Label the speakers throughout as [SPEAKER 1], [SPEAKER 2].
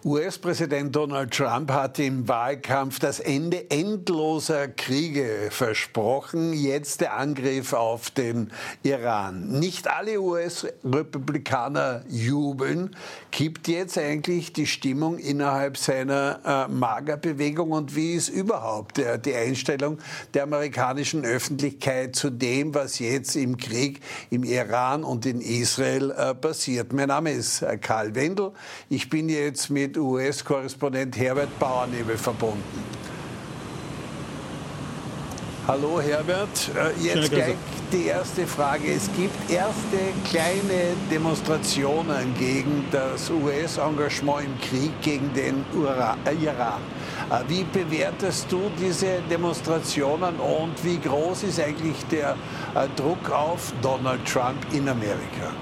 [SPEAKER 1] US-Präsident Donald Trump hat im Wahlkampf das Ende endloser Kriege versprochen. Jetzt der Angriff auf den Iran. Nicht alle US-Republikaner jubeln. Kippt jetzt eigentlich die Stimmung innerhalb seiner MAGA-Bewegung? Und wie ist überhaupt die Einstellung der amerikanischen Öffentlichkeit zu dem, was jetzt im Krieg im Iran und in Israel passiert? Mein Name ist Karl Wendel. Ich bin jetzt mit US-Korrespondent Herbert Bauernebel verbunden. Hallo Herbert, jetzt gleich die erste Frage. Es gibt erste kleine Demonstrationen gegen das US-Engagement im Krieg gegen den Iran. Wie bewertest du diese Demonstrationen und wie groß ist eigentlich der Druck auf Donald Trump in Amerika?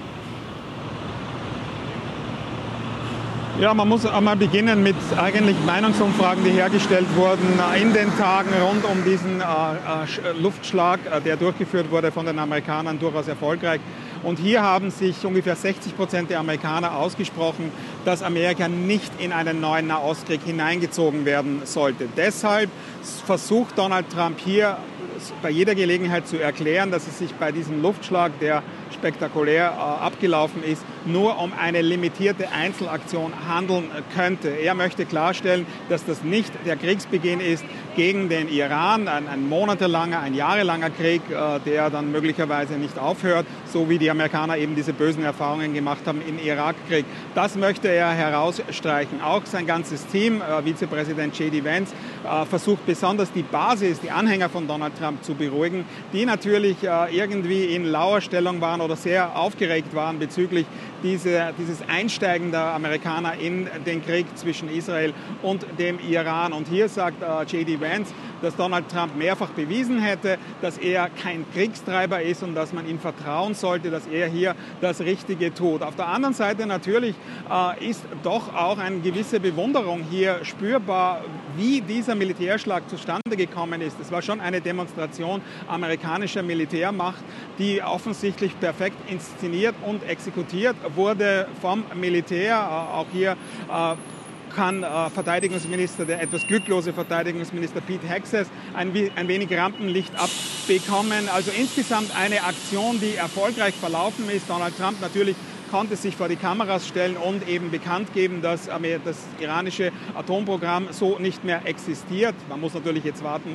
[SPEAKER 2] Ja, man muss einmal beginnen mit eigentlich Meinungsumfragen, die hergestellt wurden in den Tagen rund um diesen Luftschlag, der durchgeführt wurde von den Amerikanern, durchaus erfolgreich. Und hier haben sich ungefähr 60% der Amerikaner ausgesprochen, dass Amerika nicht in einen neuen Nahostkrieg hineingezogen werden sollte. Deshalb versucht Donald Trump hier bei jeder Gelegenheit zu erklären, dass es sich bei diesem Luftschlag, der spektakulär abgelaufen ist, nur um eine limitierte Einzelaktion handeln könnte. Er möchte klarstellen, dass das nicht der Kriegsbeginn ist gegen den Iran, ein monatelanger, ein jahrelanger Krieg, der dann möglicherweise nicht aufhört, so wie die Amerikaner eben diese bösen Erfahrungen gemacht haben im Irakkrieg. Das möchte er herausstreichen. Auch sein ganzes Team, Vizepräsident J.D. Vance, versucht besonders die Basis, die Anhänger von Donald Trump zu beruhigen, die natürlich irgendwie in lauer Stellung waren oder sehr aufgeregt waren bezüglich dieses Einsteigen der Amerikaner in den Krieg zwischen Israel und dem Iran. Und hier sagt J.D. Vance, dass Donald Trump mehrfach bewiesen hätte, dass er kein Kriegstreiber ist und dass man ihm vertrauen sollte, dass er hier das Richtige tut. Auf der anderen Seite natürlich ist doch auch eine gewisse Bewunderung hier spürbar, wie dieser Militärschlag zustande gekommen ist. Es war schon eine Demonstration amerikanischer Militärmacht, die offensichtlich perfekt inszeniert und exekutiert wurde vom Militär. Auch hier kann Verteidigungsminister, der etwas glücklose Verteidigungsminister Pete Hegseth, ein wenig Rampenlicht abbekommen. Also insgesamt eine Aktion, die erfolgreich verlaufen ist. Donald Trump natürlich konnte sich vor die Kameras stellen und eben bekannt geben, dass das iranische Atomprogramm so nicht mehr existiert. Man muss natürlich jetzt warten,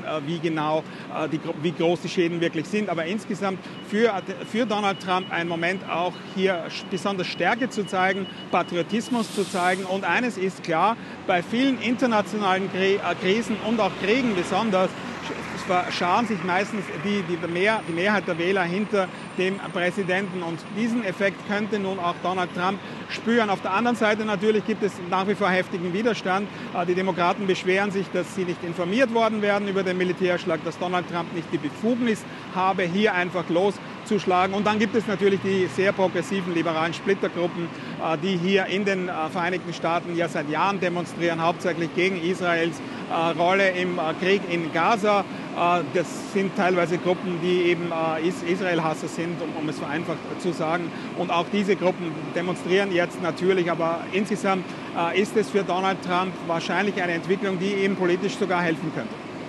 [SPEAKER 2] wie groß die Schäden wirklich sind. Aber insgesamt für Donald Trump ein Moment auch hier besonders Stärke zu zeigen, Patriotismus zu zeigen. Und eines ist klar, bei vielen internationalen Krisen und auch Kriegen besonders, verscharen sich meistens die Mehrheit der Wähler hinter dem Präsidenten. Und diesen Effekt könnte nun auch Donald Trump spüren. Auf der anderen Seite natürlich gibt es nach wie vor heftigen Widerstand. Die Demokraten beschweren sich, dass sie nicht informiert worden werden über den Militärschlag, dass Donald Trump nicht die Befugnis habe, hier einfach loszuschlagen. Und dann gibt es natürlich die sehr progressiven liberalen Splittergruppen, die hier in den Vereinigten Staaten ja seit Jahren demonstrieren, hauptsächlich gegen Israels Rolle im Krieg in Gaza. Das sind teilweise Gruppen, die eben Israel-Hasser sind, um es vereinfacht zu sagen. Und auch diese Gruppen demonstrieren jetzt natürlich. Aber insgesamt ist es für Donald Trump wahrscheinlich eine Entwicklung, die ihm politisch sogar helfen könnte.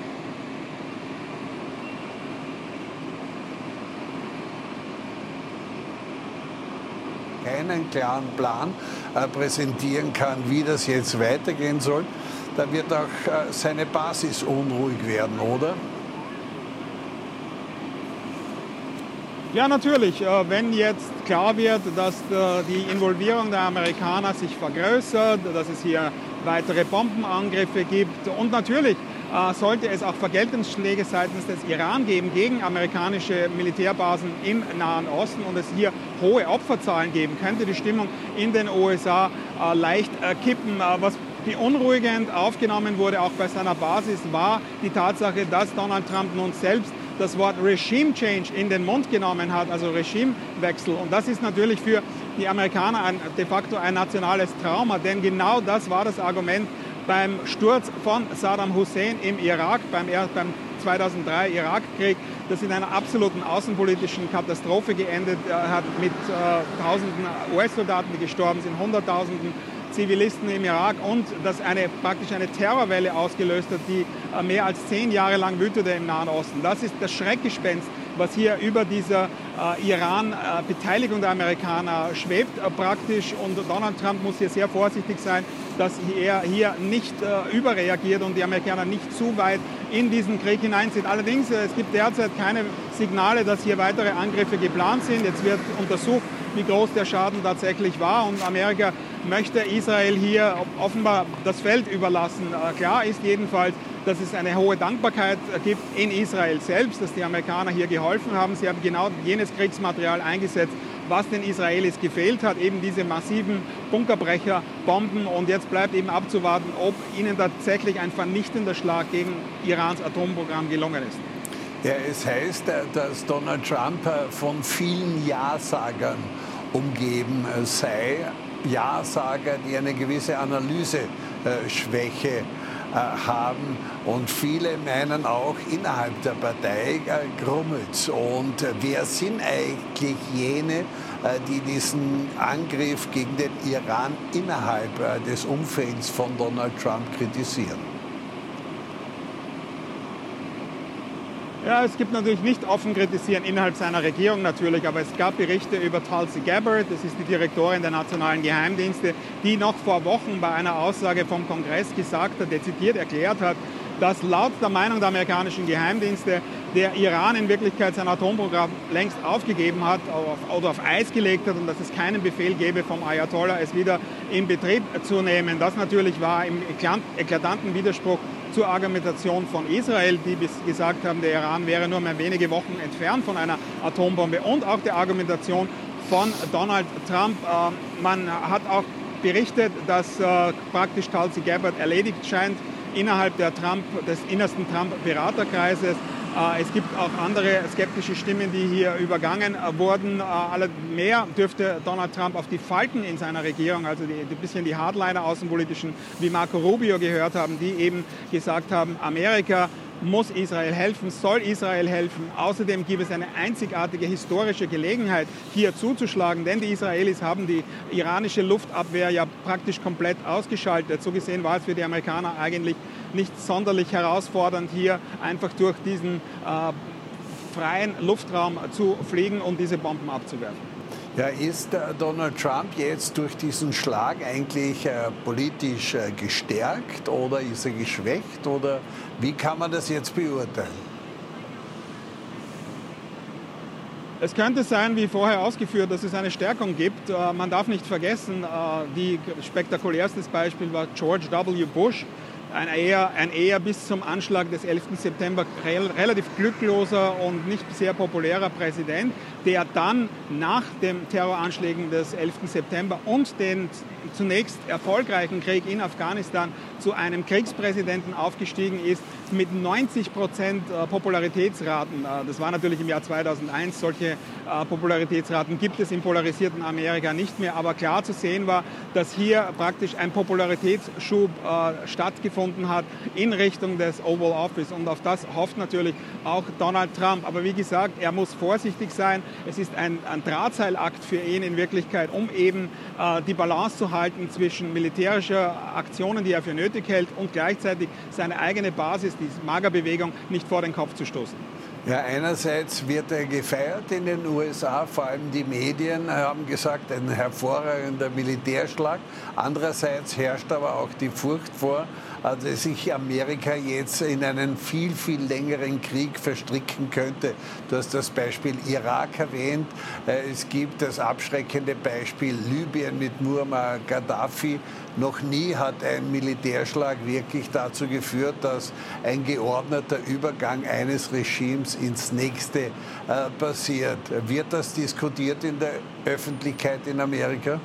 [SPEAKER 1] Keinen klaren Plan präsentieren kann, wie das jetzt weitergehen soll, da wird auch seine Basis unruhig werden, oder?
[SPEAKER 2] Ja, natürlich. Wenn jetzt klar wird, dass die Involvierung der Amerikaner sich vergrößert, dass es hier weitere Bombenangriffe gibt und natürlich sollte es auch Vergeltungsschläge seitens des Iran geben gegen amerikanische Militärbasen im Nahen Osten und es hier hohe Opferzahlen geben, könnte die Stimmung in den USA leicht kippen. Was beunruhigend aufgenommen wurde, auch bei seiner Basis, war die Tatsache, dass Donald Trump nun selbst das Wort Regime Change in den Mund genommen hat, also Regimewechsel. Und das ist natürlich für die Amerikaner de facto ein nationales Trauma, denn genau das war das Argument beim Sturz von Saddam Hussein im Irak, beim 2003 Irakkrieg, das in einer absoluten außenpolitischen Katastrophe geendet hat mit Tausenden US-Soldaten, die gestorben sind, Hunderttausenden Zivilisten im Irak und das praktisch eine Terrorwelle ausgelöst hat, die mehr als 10 Jahre lang wütete im Nahen Osten. Das ist das Schreckgespenst, was hier über dieser Iran-Beteiligung der Amerikaner schwebt praktisch. Und Donald Trump muss hier sehr vorsichtig sein, dass er hier nicht überreagiert und die Amerikaner nicht zu weit in diesen Krieg hinein sind. Allerdings, es gibt derzeit keine Signale, dass hier weitere Angriffe geplant sind. Jetzt wird untersucht, wie groß der Schaden tatsächlich war. Und Amerika möchte Israel hier offenbar das Feld überlassen. Klar ist jedenfalls, dass es eine hohe Dankbarkeit gibt in Israel selbst, dass die Amerikaner hier geholfen haben. Sie haben genau jenes Kriegsmaterial eingesetzt, was den Israelis gefehlt hat, eben diese massiven Bunkerbrecher, Bomben. Und jetzt bleibt eben abzuwarten, ob ihnen tatsächlich ein vernichtender Schlag gegen Irans Atomprogramm gelungen ist.
[SPEAKER 1] Ja, es heißt, dass Donald Trump von vielen Ja-Sagern umgeben sei. Ja-Sager, die eine gewisse Analyseschwäche haben. Und viele meinen auch, innerhalb der Partei grummelt's. Und wer sind eigentlich jene, die diesen Angriff gegen den Iran innerhalb des Umfelds von Donald Trump kritisieren?
[SPEAKER 2] Ja, es gibt natürlich nicht offen kritisieren innerhalb seiner Regierung natürlich, aber es gab Berichte über Tulsi Gabbard, das ist die Direktorin der nationalen Geheimdienste, die noch vor Wochen bei einer Aussage vom Kongress gesagt hat, dezidiert erklärt hat, dass laut der Meinung der amerikanischen Geheimdienste der Iran in Wirklichkeit sein Atomprogramm längst aufgegeben hat oder auf Eis gelegt hat und dass es keinen Befehl gäbe vom Ayatollah, es wieder in Betrieb zu nehmen. Das natürlich war im eklatanten Widerspruch zur Argumentation von Israel, die gesagt haben, der Iran wäre nur mehr wenige Wochen entfernt von einer Atombombe, und auch der Argumentation von Donald Trump. Man hat auch berichtet, dass praktisch Tulsi Gabbard erledigt scheint innerhalb des innersten Trump-Beraterkreises. Es gibt auch andere skeptische Stimmen, die hier übergangen wurden. Mehr dürfte Donald Trump auf die Falken in seiner Regierung, also ein bisschen die Hardliner außenpolitischen, wie Marco Rubio gehört haben, die eben gesagt haben, Amerika muss Israel helfen, soll Israel helfen. Außerdem gibt es eine einzigartige historische Gelegenheit, hier zuzuschlagen, denn die Israelis haben die iranische Luftabwehr ja praktisch komplett ausgeschaltet. So gesehen war es für die Amerikaner eigentlich nicht sonderlich herausfordernd, hier einfach durch diesen freien Luftraum zu fliegen und diese Bomben abzuwerfen.
[SPEAKER 1] Ja, ist Donald Trump jetzt durch diesen Schlag eigentlich politisch gestärkt oder ist er geschwächt oder wie kann man das jetzt beurteilen?
[SPEAKER 2] Es könnte sein, wie vorher ausgeführt, dass es eine Stärkung gibt. Man darf nicht vergessen, die spektakulärstes Beispiel war George W. Bush. Ein eher bis zum Anschlag des 11. September relativ glückloser und nicht sehr populärer Präsident, der dann nach den Terroranschlägen des 11. September und den zunächst erfolgreichen Krieg in Afghanistan zu einem Kriegspräsidenten aufgestiegen ist mit 90% Popularitätsraten. Das war natürlich im Jahr 2001. Solche Popularitätsraten gibt es im polarisierten Amerika nicht mehr. Aber klar zu sehen war, dass hier praktisch ein Popularitätsschub stattgefunden hat in Richtung des Oval Office. Und auf das hofft natürlich auch Donald Trump. Aber wie gesagt, er muss vorsichtig sein. Es ist ein Drahtseilakt für ihn in Wirklichkeit, um eben die Balance zu halten zwischen militärischer Aktionen, die er für nötig hält, und gleichzeitig seine eigene Basis, die MAGA-Bewegung, nicht vor den Kopf zu stoßen.
[SPEAKER 1] Ja, einerseits wird er gefeiert in den USA, vor allem die Medien haben gesagt, ein hervorragender Militärschlag. Andererseits herrscht aber auch die Furcht vor, dass sich Amerika jetzt in einen viel, viel längeren Krieg verstricken könnte. Du hast das Beispiel Irak erwähnt. Es gibt das abschreckende Beispiel Libyen mit Muammar Gaddafi. Noch nie hat ein Militärschlag wirklich dazu geführt, dass ein geordneter Übergang eines Regimes ins nächste passiert. Wird das diskutiert in der Öffentlichkeit in Amerika?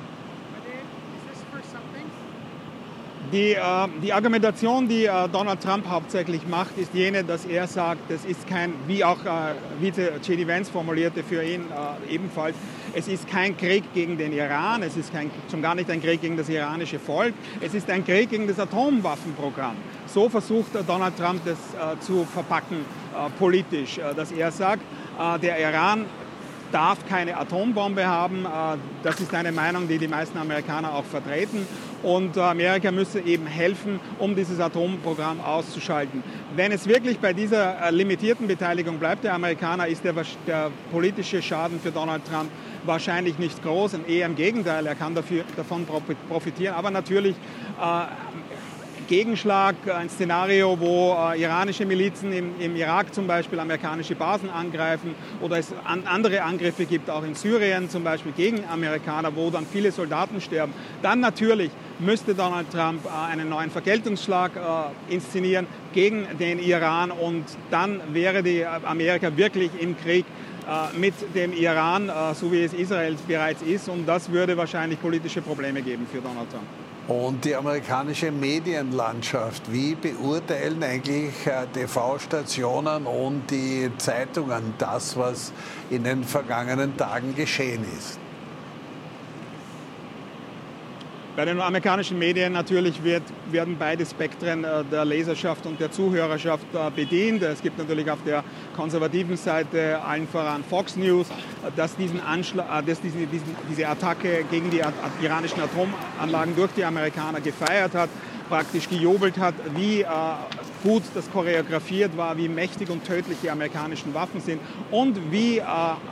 [SPEAKER 2] Die Argumentation, die Donald Trump hauptsächlich macht, ist jene, dass er sagt, es ist kein, wie auch Vize J.D. Vance formulierte für ihn ebenfalls, es ist kein Krieg gegen den Iran, es ist schon gar nicht ein Krieg gegen das iranische Volk, es ist ein Krieg gegen das Atomwaffenprogramm. So versucht Donald Trump das zu verpacken politisch, dass er sagt, der Iran darf keine Atombombe haben. Das ist eine Meinung, die die meisten Amerikaner auch vertreten. und Amerika müsse eben helfen, um dieses Atomprogramm auszuschalten. Wenn es wirklich bei dieser limitierten Beteiligung bleibt, der Amerikaner, ist der politische Schaden für Donald Trump wahrscheinlich nicht groß, und eher im Gegenteil, er kann davon profitieren. Aber natürlich Gegenschlag, ein Szenario, wo iranische Milizen im Irak zum Beispiel amerikanische Basen angreifen, oder es andere Angriffe gibt, auch in Syrien zum Beispiel gegen Amerikaner, wo dann viele Soldaten sterben. Dann natürlich müsste Donald Trump einen neuen Vergeltungsschlag inszenieren gegen den Iran, und dann wäre Amerika wirklich im Krieg mit dem Iran, so wie es Israel bereits ist, und das würde wahrscheinlich politische Probleme geben für Donald Trump.
[SPEAKER 1] Und die amerikanische Medienlandschaft, wie beurteilen eigentlich TV-Stationen und die Zeitungen das, was in den vergangenen Tagen geschehen ist?
[SPEAKER 2] Bei den amerikanischen Medien natürlich werden beide Spektren der Leserschaft und der Zuhörerschaft bedient. Es gibt natürlich auf der konservativen Seite allen voran Fox News, dass diese Attacke gegen die iranischen Atomanlagen durch die Amerikaner gefeiert hat, praktisch gejubelt hat, wie gut das choreografiert war, wie mächtig und tödlich die amerikanischen Waffen sind und wie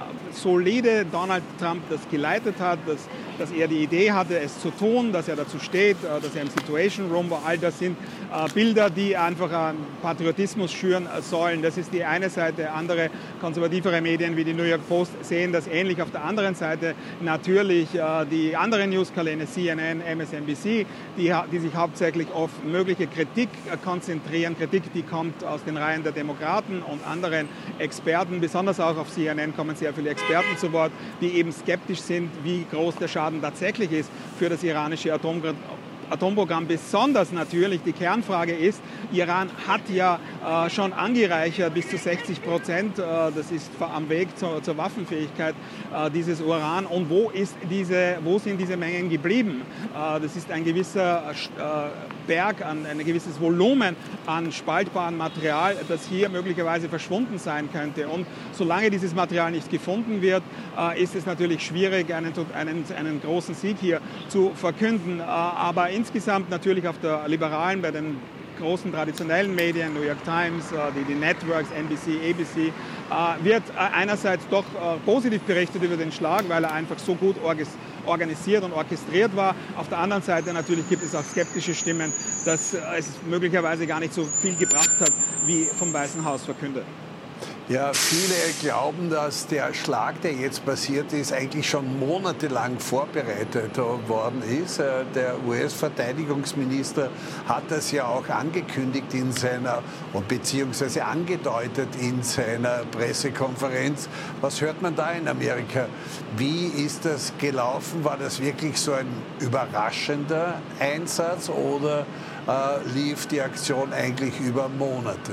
[SPEAKER 2] solide Donald Trump das geleitet hat, dass er die Idee hatte, es zu tun, dass er dazu steht, dass er im Situation Room war. All das sind Bilder, die einfach Patriotismus schüren sollen. Das ist die eine Seite. Andere konservativere Medien wie die New York Post sehen das ähnlich. Auf der anderen Seite natürlich die anderen Newskanäle, CNN, MSNBC, die sich hauptsächlich auf mögliche Kritik konzentrieren. Kritik, die kommt aus den Reihen der Demokraten und anderen Experten. Besonders auch auf CNN kommen sehr viele Experten zu Wort, die eben skeptisch sind, wie groß der Schaden tatsächlich ist für das iranische Atomprogramm. Besonders natürlich die Kernfrage ist, Iran hat ja schon angereichert bis zu 60%, das ist am Weg zur Waffenfähigkeit, dieses Uran. Und wo sind diese Mengen geblieben? Das ist ein gewisser Berg, ein gewisses Volumen an spaltbarem Material, das hier möglicherweise verschwunden sein könnte. Und solange dieses Material nicht gefunden wird, ist es natürlich schwierig, einen großen Sieg hier zu verkünden. Aber insgesamt natürlich auf der liberalen, bei den großen traditionellen Medien, New York Times, die Networks, NBC, ABC, wird einerseits doch positiv berichtet über den Schlag, weil er einfach so gut organisiert und orchestriert war. Auf der anderen Seite natürlich gibt es auch skeptische Stimmen, dass es möglicherweise gar nicht so viel gebracht hat, wie vom Weißen Haus verkündet.
[SPEAKER 1] Ja, viele glauben, dass der Schlag, der jetzt passiert ist, eigentlich schon monatelang vorbereitet worden ist. Der US-Verteidigungsminister hat das ja auch angekündigt beziehungsweise angedeutet in seiner Pressekonferenz. Was hört man da in Amerika? Wie ist das gelaufen? War das wirklich so ein überraschender Einsatz oder lief die Aktion eigentlich über Monate?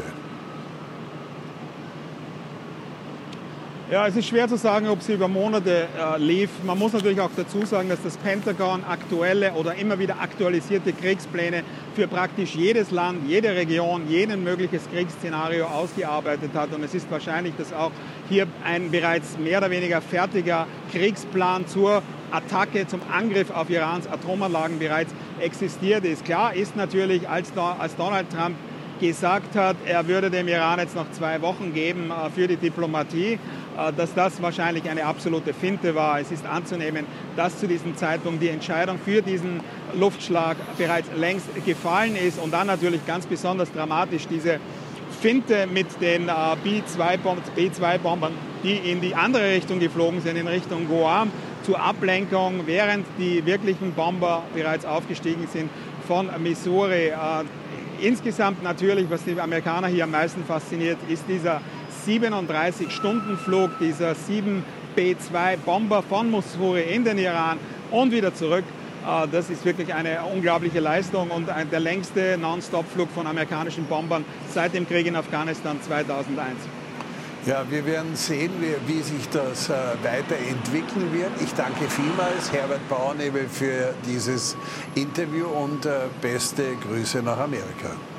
[SPEAKER 2] Ja, es ist schwer zu sagen, ob sie über Monate lief. Man muss natürlich auch dazu sagen, dass das Pentagon aktuelle oder immer wieder aktualisierte Kriegspläne für praktisch jedes Land, jede Region, jeden mögliches Kriegsszenario ausgearbeitet hat. Und es ist wahrscheinlich, dass auch hier ein bereits mehr oder weniger fertiger Kriegsplan zur Attacke, zum Angriff auf Irans Atomanlagen bereits existiert ist. Klar ist natürlich, als Donald Trump gesagt hat, er würde dem Iran jetzt noch 2 Wochen geben für die Diplomatie, dass das wahrscheinlich eine absolute Finte war. Es ist anzunehmen, dass zu diesem Zeitpunkt die Entscheidung für diesen Luftschlag bereits längst gefallen ist. Und dann natürlich ganz besonders dramatisch diese Finte mit den B-2-Bombern, die in die andere Richtung geflogen sind, in Richtung Guam, zur Ablenkung, während die wirklichen Bomber bereits aufgestiegen sind von Missouri. Insgesamt natürlich, was die Amerikaner hier am meisten fasziniert, ist dieser 37-Stunden-Flug, dieser 7 B-2-Bomber von Missouri in den Iran und wieder zurück. Das ist wirklich eine unglaubliche Leistung und der längste Non-Stop-Flug von amerikanischen Bombern seit dem Krieg in Afghanistan 2001.
[SPEAKER 1] Ja, wir werden sehen, wie sich das weiterentwickeln wird. Ich danke vielmals Herbert Bauernebel für dieses Interview und beste Grüße nach Amerika.